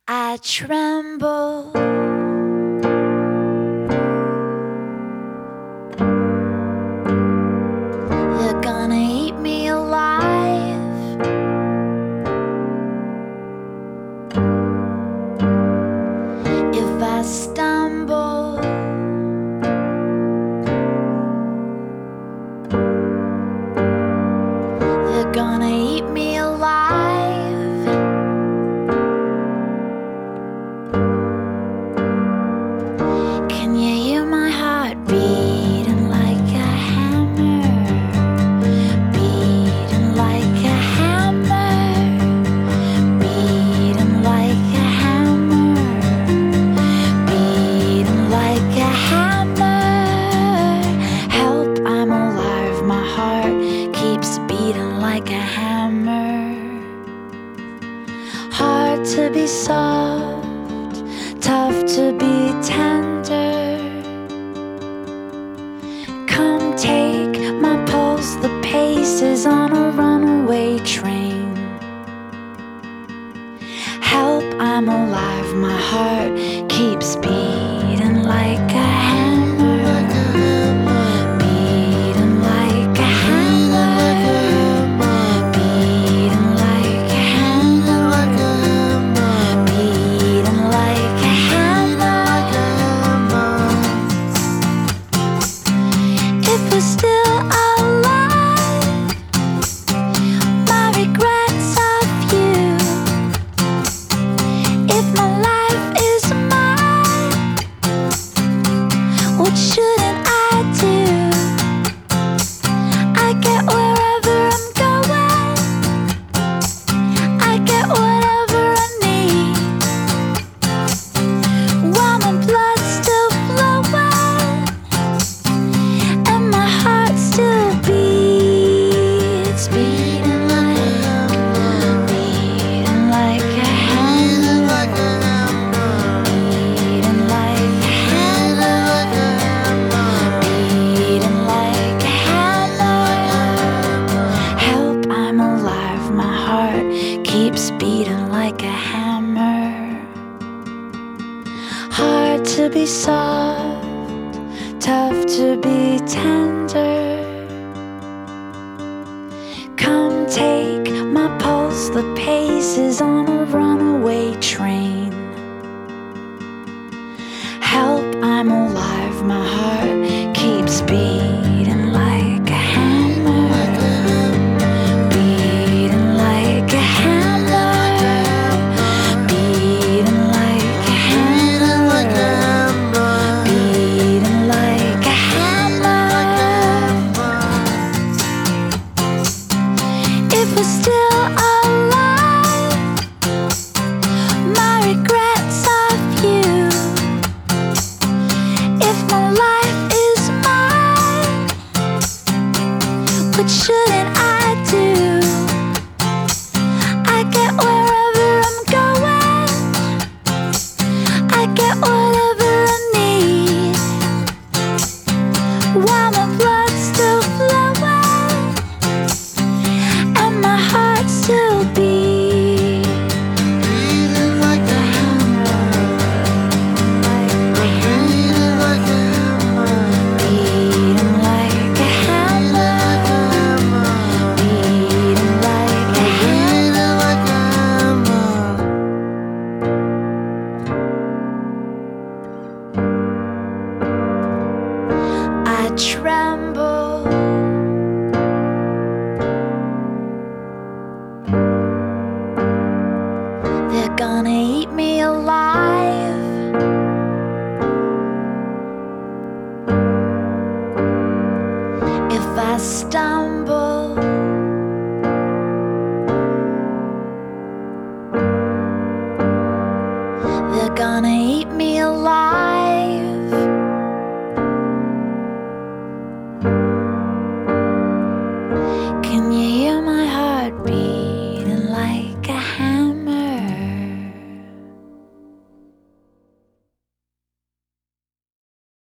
I tremble. They're gonna eat me alive. If I stumble, they're gonna eat me alive. Can you hear my heart beating like a hammer? Beating like a hammer. Beating like a hammer. Beating like a hammer. Help, I'm alive. My heart keeps beating like a hammer. Hard to be soft, tough to be tender. Come take my pulse, the pace is on a runaway train. Help, I'm alive, my heart keeps beating like a hammer. Beating like a hammer. Beating like a hammer. Beating like a hammer. If we're still alive, my regrets of you. If my life is mine, what shouldn't I do? I get wherever I'm going. I get whatever I need. While my blood's still flowing and my heart still beats, beating like a hammer. Beating like a hammer. Beating like a hammer. Help, I'm alive, my heart keeps beating like a hammer. Hard to be soft, tough to be tender. Come take my pulse, the pace is on a runaway train. Help, I'm alive, my heart keeps beating like a hammer. Beating like a hammer. Beating like a hammer. Beating like a hammer. If we're still alive, my regrets of you. If my life is mine, what shouldn't I do? I get wherever I'm going. I get whatever I need. While my blood's still flowing and my heart still beats. Beating like a hammer. Beating like a hammer. Beating like a hammer. Beating like a hammer. I tremble. They're gonna